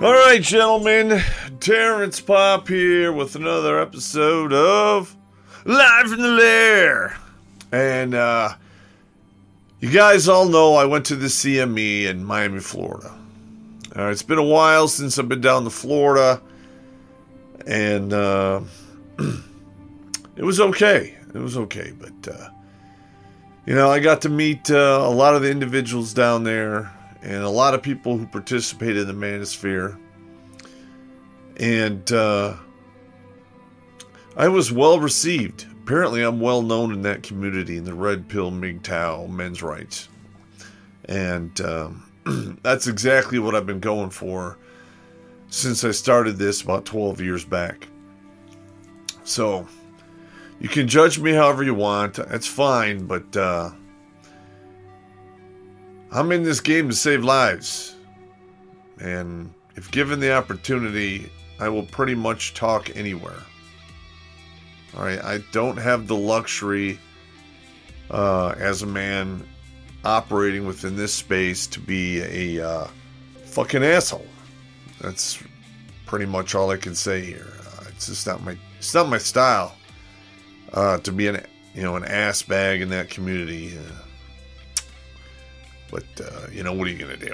Alright, gentlemen, Terrence Pop here with another episode of Live from the Lair. And, you guys all know I went to the CME in Miami, Florida. It's been a while since I've been down to Florida, and, it was okay. But, I got to meet a lot of the individuals down there, and a lot of people who participated in the Manosphere. And I was well received. Apparently I'm well known in that community, in the Red Pill MGTOW men's rights. And that's exactly what I've been going for since I started this about 12 years back. So, you can judge me however you want. That's fine, but I'm in this game to save lives. And if given the opportunity, I will pretty much talk anywhere. Alright, I don't have the luxury as a man operating within this space to be a fucking asshole. That's pretty much all I can say here. It's just not my style to be an ass bag in that community. But what are you gonna do?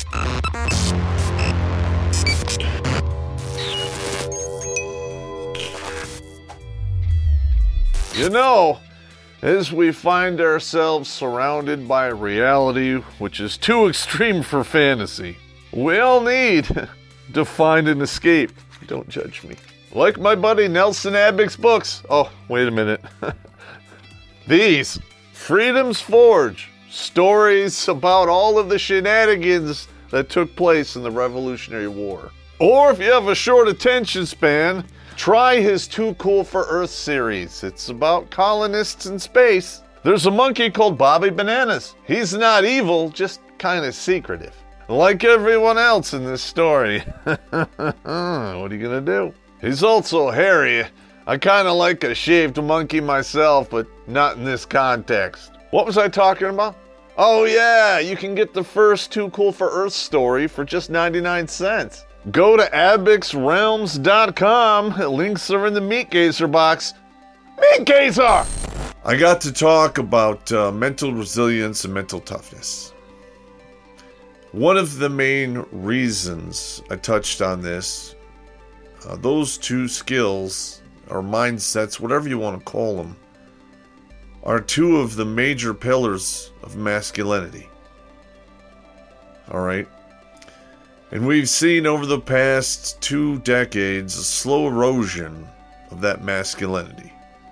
As we find ourselves surrounded by a reality which is too extreme for fantasy, we all need to find an escape. Don't judge me. Like my buddy Nelson Abbick's books. Oh, wait a minute. These, Freedom's Forge, stories about all of the shenanigans that took place in the Revolutionary War. Or if you have a short attention span, try his Too Cool for Earth series. It's about colonists in space. There's a monkey called Bobby Bananas. He's not evil, just kind of secretive. Like everyone else in this story. What are you gonna do? He's also hairy. I kind of like a shaved monkey myself, but not in this context. What was I talking about? Oh yeah, you can get the first Too Cool for Earth story for just 99 cents. Go to AbbicksRealms.com. Links are in the Meat Gazer box. Meat Gazer! I got to talk about mental resilience and mental toughness. One of the main reasons I touched on this, those two skills, or mindsets, whatever you want to call them, are two of the major pillars of masculinity. Alright? And we've seen over the past 2 decades a slow erosion of that masculinity.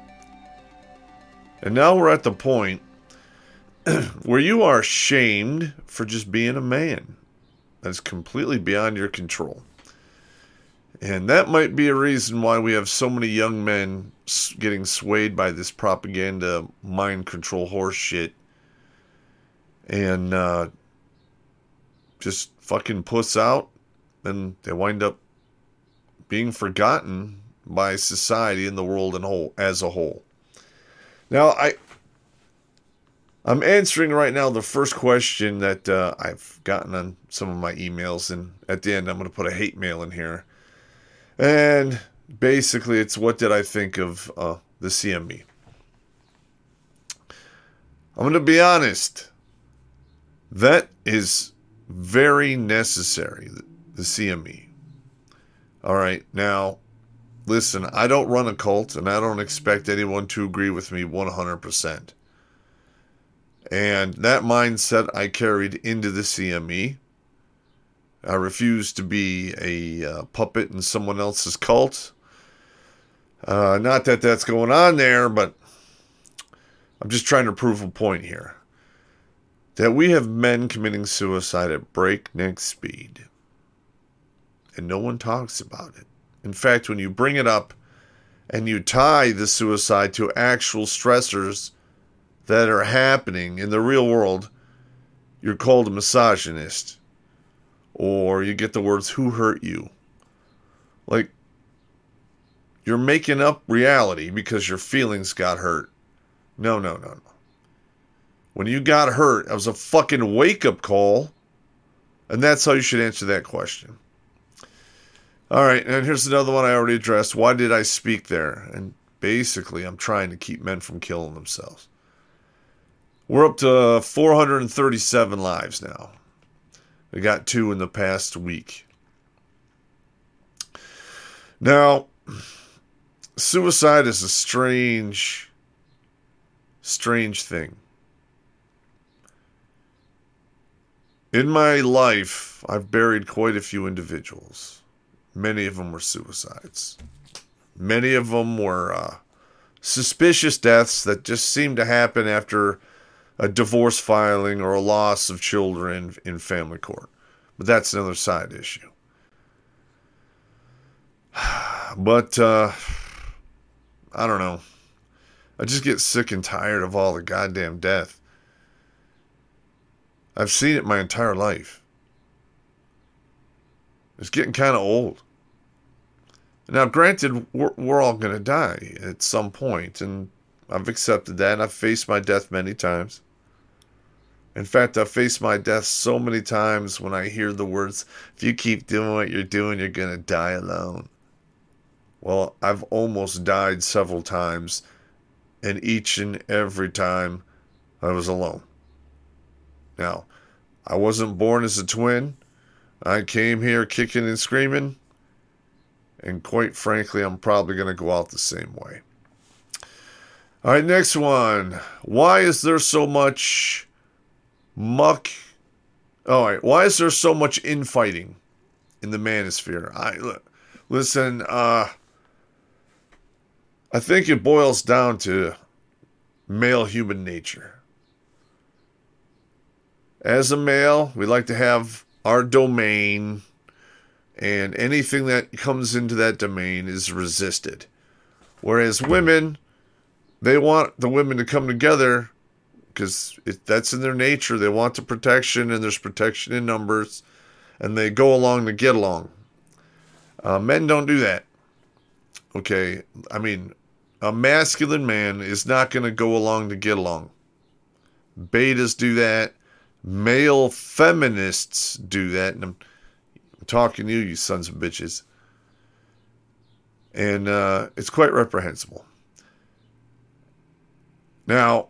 And now we're at the point where you are shamed for just being a man. That's completely beyond your control. And that might be a reason why we have so many young men getting swayed by this propaganda, mind control horse shit. And just fucking puss out, and they wind up being forgotten by society and the world as a whole. Now, I'm answering right now the first question that I've gotten on some of my emails, and at the end I'm going to put a hate mail in here. And basically it's what did I think of the CME. I'm going to be honest. That is very necessary, the CME. Alright, now, listen, I don't run a cult, and I don't expect anyone to agree with me 100%. And that mindset I carried into the CME. I refuse to be a puppet in someone else's cult. Not that that's going on there, but I'm just trying to prove a point here. That we have men committing suicide at breakneck speed. And no one talks about it. In fact, when you bring it up and you tie the suicide to actual stressors that are happening in the real world, you're called a misogynist. Or you get the words, who hurt you? Like, you're making up reality because your feelings got hurt. No. When you got hurt, it was a fucking wake-up call. And that's how you should answer that question. All right, and here's another one I already addressed. Why did I speak there? And basically, I'm trying to keep men from killing themselves. We're up to 437 lives now. We got 2 in the past week. Now, suicide is a strange thing. In my life, I've buried quite a few individuals. Many of them were suicides. Many of them were suspicious deaths that just seemed to happen after a divorce filing or a loss of children in family court. But that's another side issue. But, I don't know. I just get sick and tired of all the goddamn death. I've seen it my entire life. It's getting kind of old. Now, granted, we're all going to die at some point, and I've accepted that, and I've faced my death many times. In fact, I've faced my death so many times when I hear the words, if you keep doing what you're doing, you're going to die alone. Well, I've almost died several times, and each and every time I was alone. Now, I wasn't born as a twin. I came here kicking and screaming, and quite frankly, I'm probably going to go out the same way. All right, next one. Why is there so much muck? All right, why is there so much infighting in the manosphere? Listen, I think it boils down to male human nature. As a male, we like to have our domain, and anything that comes into that domain is resisted. Whereas women, they want the women to come together because that's in their nature. They want the protection, and there's protection in numbers, and they go along to get along. Men don't do that. Okay, I mean, a masculine man is not going to go along to get along. Betas do that. Male feminists do that. And I'm talking to you, you sons of bitches. And it's quite reprehensible. Now,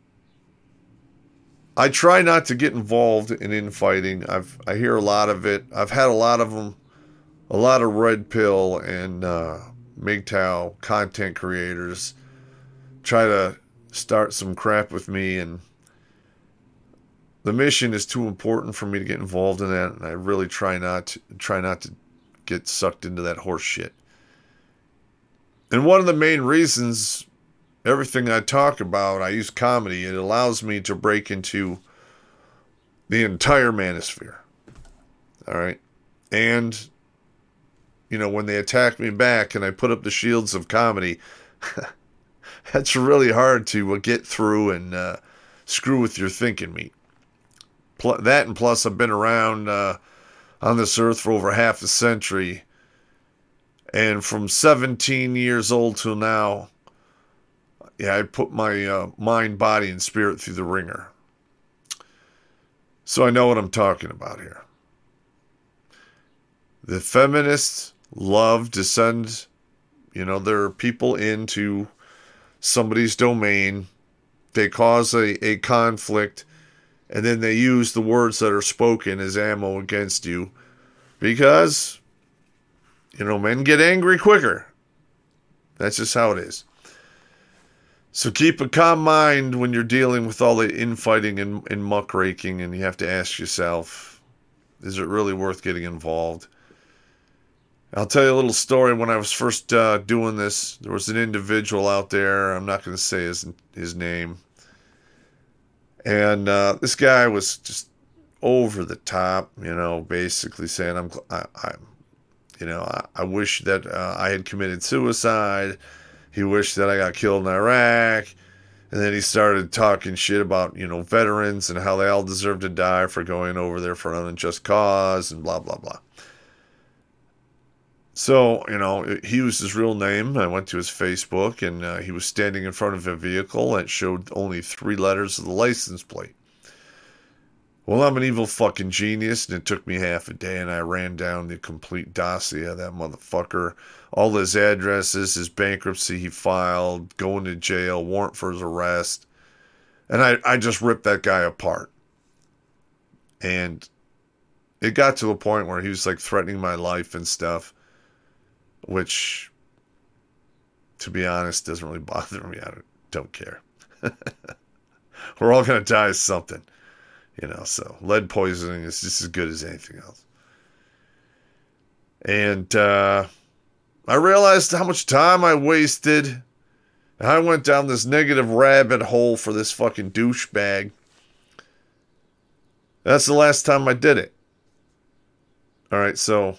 I try not to get involved in infighting. I hear a lot of it. I've had a lot of them, a lot of red pill and MGTOW content creators try to start some crap with me, and the mission is too important for me to get involved in that, and I really try not to get sucked into that horse shit. And one of the main reasons everything I talk about, I use comedy. It allows me to break into the entire manosphere. All right. And, you know, when they attack me back and I put up the shields of comedy, that's really hard to get through and screw with your thinking meat. That, and plus I've been around on this earth for over half a century. And from 17 years old till now, yeah, I put my mind, body, and spirit through the ringer. So I know what I'm talking about here. The feminists love to send, their people into somebody's domain. They cause a conflict, and then they use the words that are spoken as ammo against you because, men get angry quicker. That's just how it is. So keep a calm mind when you're dealing with all the infighting and muckraking, and you have to ask yourself, is it really worth getting involved? I'll tell you a little story. When I was first doing this, there was an individual out there. I'm not going to say his name. And this guy was just over the top, basically saying, I wish that I had committed suicide. He wished that I got killed in Iraq. And then he started talking shit about, veterans and how they all deserve to die for going over there for an unjust cause and blah, blah, blah. So, he used his real name. I went to his Facebook, and he was standing in front of a vehicle that showed only 3 letters of the license plate. Well, I'm an evil fucking genius, and it took me half a day, and I ran down the complete dossier of that motherfucker. All his addresses, his bankruptcy he filed, going to jail, warrant for his arrest. And I just ripped that guy apart. And it got to a point where he was like threatening my life and stuff, which, to be honest, doesn't really bother me. I don't care. We're all going to die of something, so lead poisoning is just as good as anything else. And I realized how much time I wasted. And I went down this negative rabbit hole for this fucking douchebag. That's the last time I did it. All right, so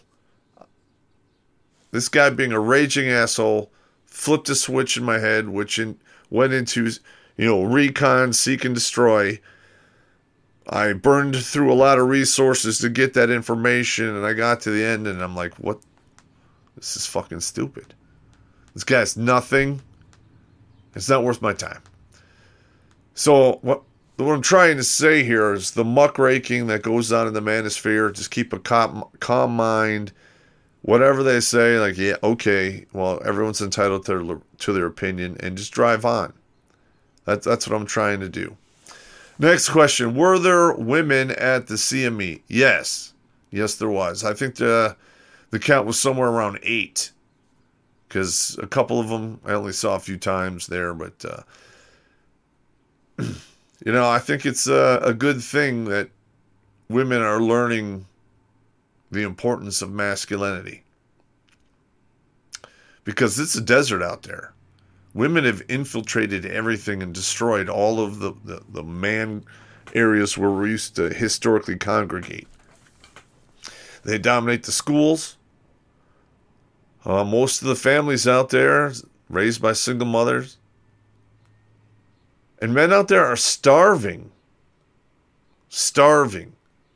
this guy being a raging asshole flipped a switch in my head, which went into, recon, seek and destroy. I burned through a lot of resources to get that information, and I got to the end, and I'm like, what? This is fucking stupid. This guy's nothing. It's not worth my time. So what I'm trying to say here is the muckraking that goes on in the manosphere, just keep a calm mind. Whatever they say, like, yeah, okay, well, everyone's entitled to their opinion, and just drive on. That's what I'm trying to do. Next question. Were there women at the CME? Yes. Yes, there was. I think the count was somewhere around 8. Because a couple of them I only saw a few times there. But, I think it's a good thing that women are learning the importance of masculinity. Because it's a desert out there. Women have infiltrated everything and destroyed all of the man areas where we used to historically congregate. They dominate the schools. Most of the families out there raised by single mothers. And men out there are starving. Starving.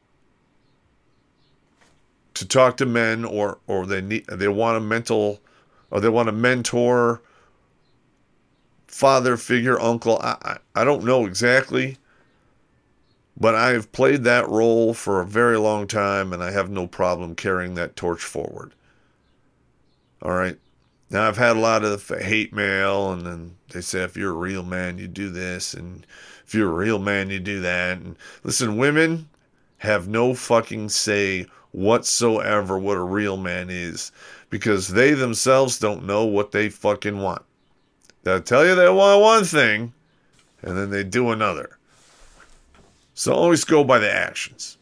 To talk to men or they want a mentor, father figure, uncle. I don't know exactly, but I have played that role for a very long time, and I have no problem carrying that torch forward. All right. Now, I've had a lot of hate mail, and then they say, if you're a real man, you do this, and if you're a real man, you do that. And listen, women have no fucking say whatsoever what a real man is, because they themselves don't know what they fucking want. They'll tell you they want one thing, and then they do another. So always go by the actions.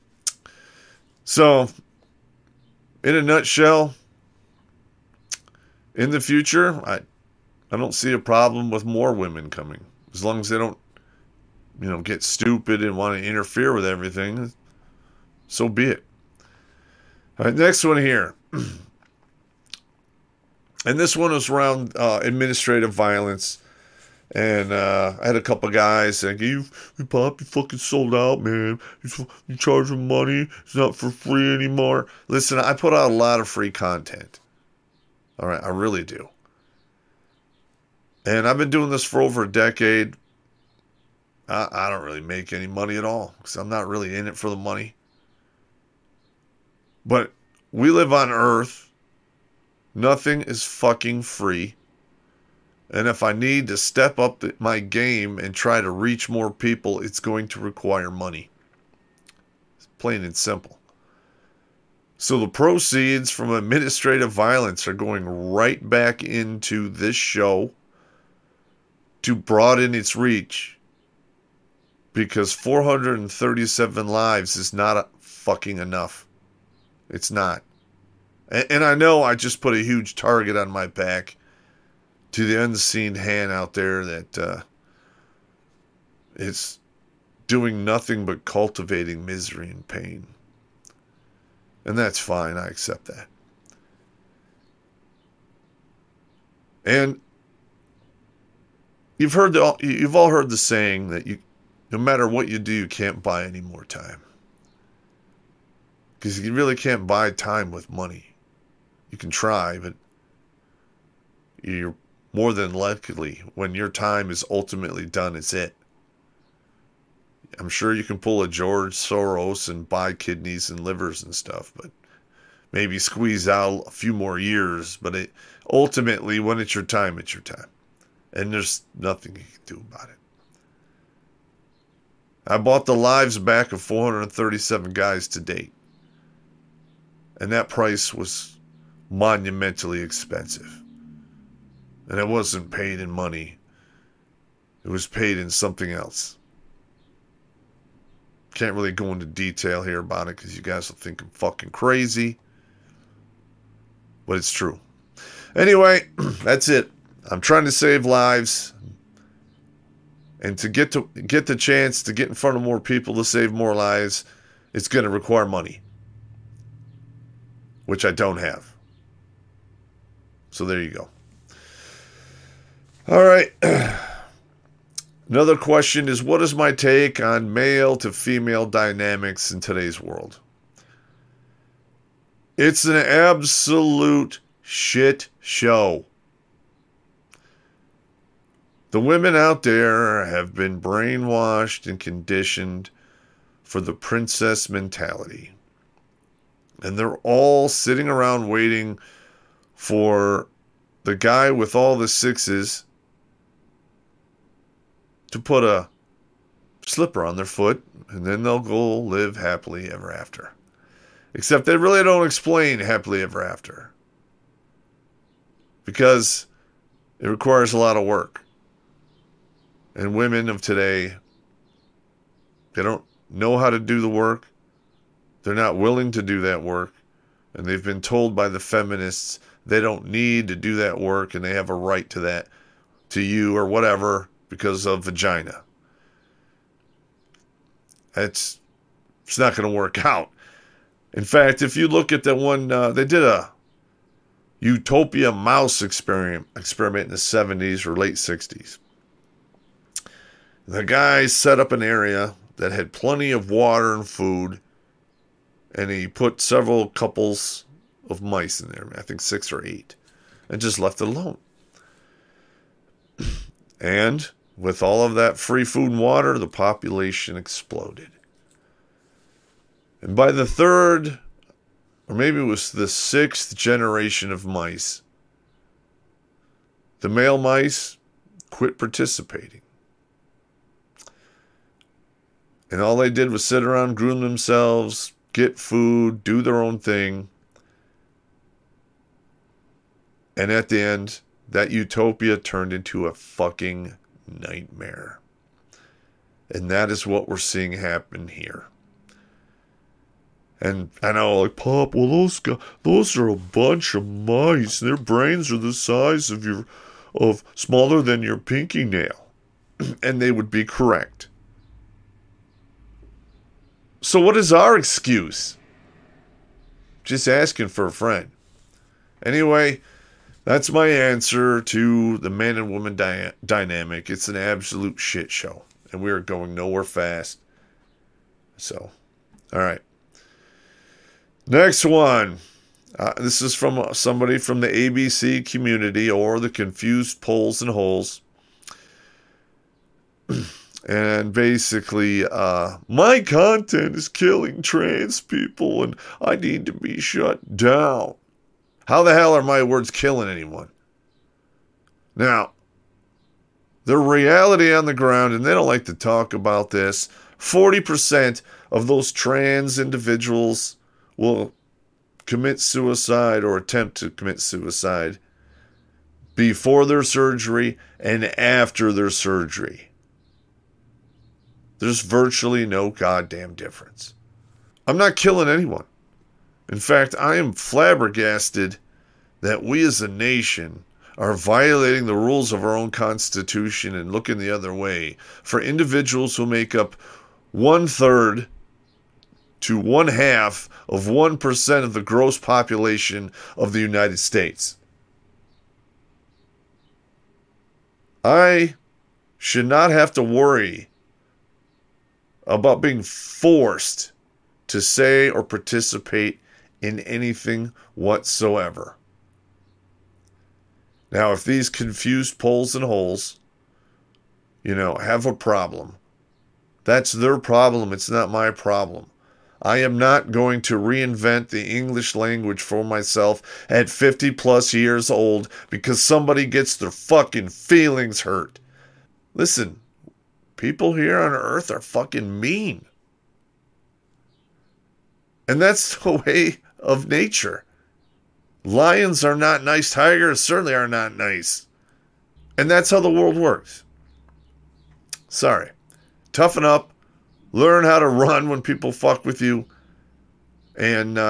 So, in a nutshell, in the future, I don't see a problem with more women coming. As long as they don't, get stupid and want to interfere with everything, so be it. All right, next one here. And this one was around administrative violence. And I had a couple guys saying, you Pop, you fucking sold out, man. You charge them money. It's not for free anymore. Listen, I put out a lot of free content. All right, I really do. And I've been doing this for over a decade. I don't really make any money at all because I'm not really in it for the money. But we live on Earth. Nothing is fucking free. And if I need to step up my game and try to reach more people, it's going to require money. It's plain and simple. So the proceeds from administrative violence are going right back into this show to broaden its reach. Because 437 lives is not fucking enough. It's not. And I know I just put a huge target on my back to the unseen hand out there that is doing nothing but cultivating misery and pain. And that's fine. I accept that. And you've all heard the saying that no matter what you do, you can't buy any more time. Because you really can't buy time with money. You can try, but you're more than likely, when your time is ultimately done, it's it. I'm sure you can pull a George Soros and buy kidneys and livers and stuff, but maybe squeeze out a few more years. But ultimately, when it's your time, it's your time. And there's nothing you can do about it. I bought the lives back of 437 guys to date. And that price was monumentally expensive. And it wasn't paid in money. It was paid in something else. Can't really go into detail here about it because you guys will think I'm fucking crazy. But it's true. Anyway, that's it. I'm trying to save lives. And to get the chance to get in front of more people to save more lives, it's going to require money. Which I don't have. So there you go. All right. Another question is, what is my take on male to female dynamics in today's world? It's an absolute shit show. The women out there have been brainwashed and conditioned for the princess mentality. And they're all sitting around waiting for the guy with all the sixes to put a slipper on their foot, and then they'll go live happily ever after. Except they really don't explain happily ever after. Because it requires a lot of work. And women of today, they don't know how to do the work. They're not willing to do that work. And they've been told by the feminists they don't need to do that work and they have a right to that, to you or whatever, because of vagina. It's not going to work out. In fact, if you look at the one, they did a Utopia mouse experiment in the 70s or late 60s. The guy set up an area that had plenty of water and food, and he put several couples of mice in there, I think 6 or 8, and just left it alone. And with all of that free food and water, the population exploded. And by the 3rd, or maybe it was the 6th generation of mice, the male mice quit participating. And all they did was sit around, groom themselves, get food, do their own thing. And at the end, that utopia turned into a fucking nightmare. And that is what we're seeing happen here. And I know, like, Pop, well, those are a bunch of mice. Their brains are the size of smaller than your pinky nail. And they would be correct. So what is our excuse? Just asking for a friend. Anyway, that's my answer to the man and woman dynamic. It's an absolute shit show. And we are going nowhere fast. So, all right. Next one. This is from somebody from the ABC community or the Confused Poles and Holes. And basically, my content is killing trans people and I need to be shut down. How the hell are my words killing anyone? Now, the reality on the ground, and they don't like to talk about this, 40% of those trans individuals will commit suicide or attempt to commit suicide before their surgery and after their surgery. There's virtually no goddamn difference. I'm not killing anyone. In fact, I am flabbergasted that we as a nation are violating the rules of our own Constitution and looking the other way for individuals who make up 1/3 to 1/2 of 1% of the gross population of the United States. I should not have to worry about being forced to say or participate in anything whatsoever. Now, if these confused poles and holes, have a problem, That's their problem. It's not my problem. I am not going to reinvent the English language for myself at 50 plus years old because somebody gets their fucking feelings hurt. Listen, people here on earth are fucking mean. And that's the way of nature. Lions are not nice. Tigers certainly are not nice. And that's how the world works. Sorry. Toughen up. Learn how to run when people fuck with you. And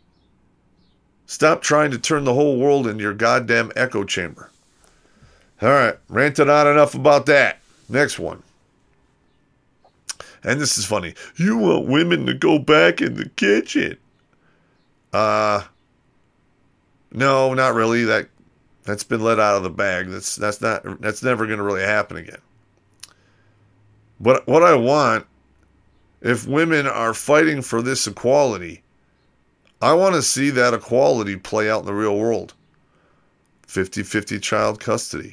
stop trying to turn the whole world into your goddamn echo chamber. All right. Ranted on enough about that. Next one. And this is funny. You want women to go back in the kitchen. No, not really. That's been let out of the bag. That's never going to really happen again. But what I want, if women are fighting for this equality, I want to see that equality play out in the real world. 50-50 child custody.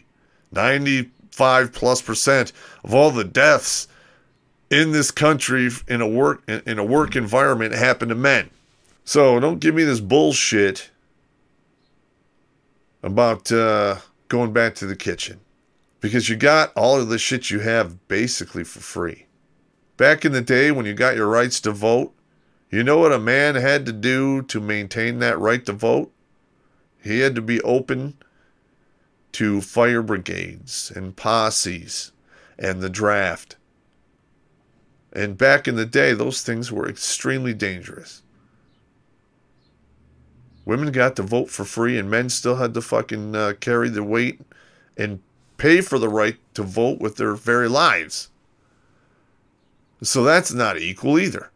95+% of all the deaths in this country in a work environment happen to men. So don't give me this bullshit about going back to the kitchen. Because you got all of the shit you have basically for free. Back in the day when you got your rights to vote, you know what a man had to do to maintain that right to vote? He had to be open to fire brigades and posses and the draft. And back in the day, those things were extremely dangerous. Women got to vote for free and men still had to fucking carry the weight and pay for the right to vote with their very lives. So that's not equal either.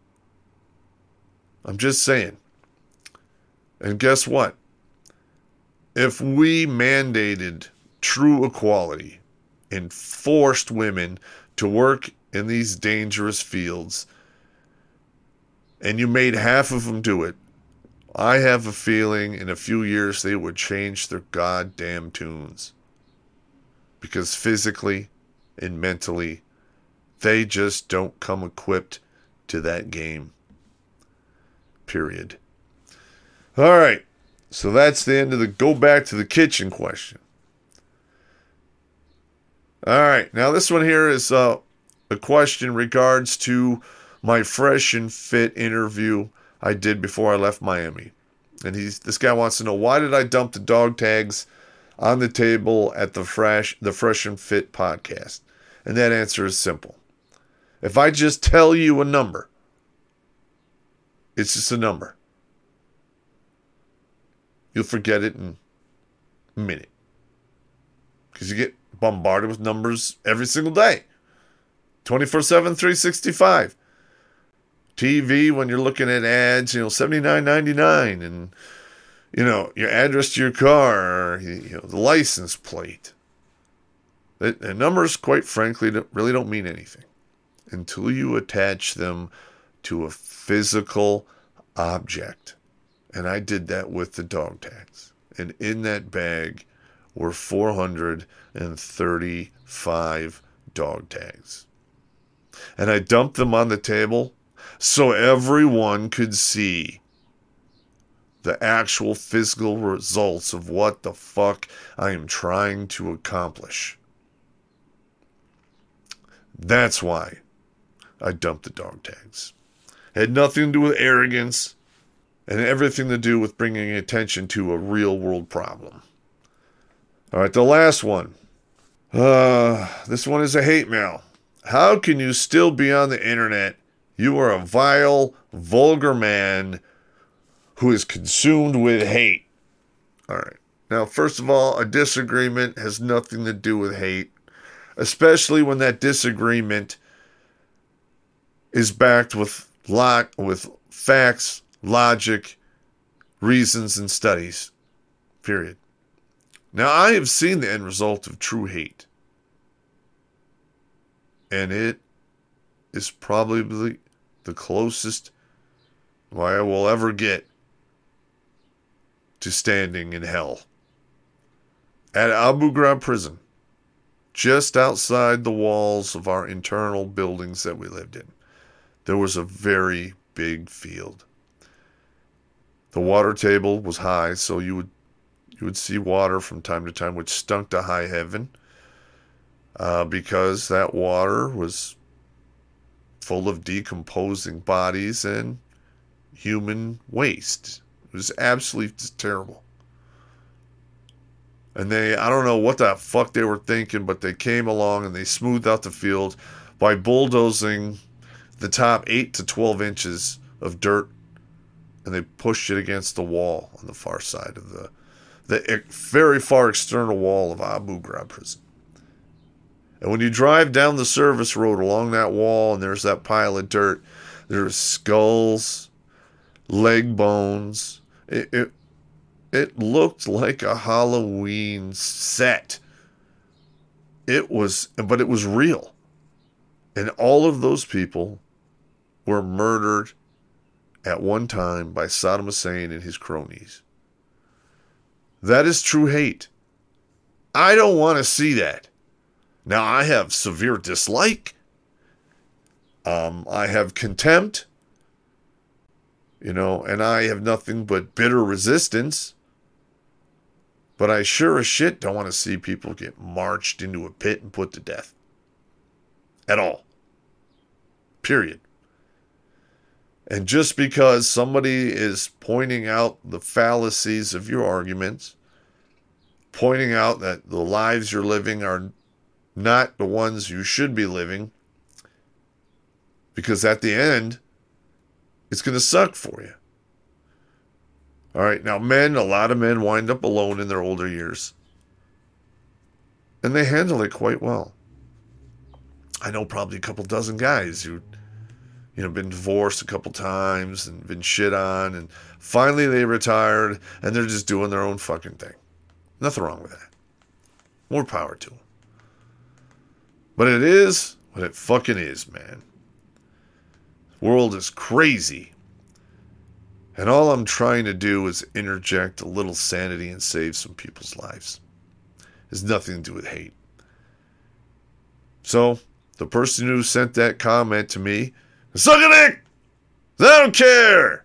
I'm just saying. And guess what? If we mandated true equality and forced women to work in these dangerous fields, and you made half of them do it, I have a feeling in a few years they would change their goddamn tunes. Because physically and mentally, they just don't come equipped to that game. Period. All right. So that's the end of the go back to the kitchen question. All right. Now this one here is a question in regards to my Fresh and Fit interview I did before I left Miami. And this guy wants to know, why did I dump the dog tags on the table at the Fresh and Fit podcast? And that answer is simple. If I just tell you a number, it's just a number. You'll forget it in a minute. Because you get bombarded with numbers every single day. 24/7, 365. TV, when you're looking at ads, $79.99, and your address to your car, the license plate. The numbers, quite frankly, really don't mean anything until you attach them to a physical object. And I did that with the dog tags. And in that bag were 435 dog tags. And I dumped them on the table so everyone could see the actual physical results of what the fuck I am trying to accomplish. That's why I dumped the dog tags. It had nothing to do with arrogance and everything to do with bringing attention to a real world problem. All right, the last one. This one is a hate mail. How can you still be on the internet? You are a vile, vulgar man who is consumed with hate. All right. Now, first of all, a disagreement has nothing to do with hate, especially when that disagreement is backed with facts, logic, reasons, and studies. Period. Now, I have seen the end result of true hate. And it is probably the closest I will ever get to standing in hell. At Abu Ghraib prison, just outside the walls of our internal buildings that we lived in, there was a very big field. The water table was high, so you would see water from time to time, which stunk to high heaven, because that water was full of decomposing bodies and human waste. It was absolutely terrible. And I don't know what the fuck they were thinking, but they came along and they smoothed out the field by bulldozing the top 8 to 12 inches of dirt, and they pushed it against the wall on the far side of the very far external wall of Abu Ghraib prison. And when you drive down the service road along that wall and there's that pile of dirt, there's skulls, leg bones. It looked like a Halloween set. But it was real. And all of those people were murdered at one time by Saddam Hussein and his cronies. That is true hate. I don't want to see that. Now, I have severe dislike. I have contempt. And I have nothing but bitter resistance. But I sure as shit don't want to see people get marched into a pit and put to death. At all. Period. And just because somebody is pointing out the fallacies of your arguments, pointing out that the lives you're living are not the ones you should be living, because at the end, it's going to suck for you. All right, now a lot of men wind up alone in their older years. And they handle it quite well. I know probably a couple dozen guys who been divorced a couple times and been shit on, and finally they retired and they're just doing their own fucking thing. Nothing wrong with that. More power to them. But it is what it fucking is, man. The world is crazy. And all I'm trying to do is interject a little sanity and save some people's lives. It has nothing to do with hate. So, the person who sent that comment to me, suck a dick! I don't care!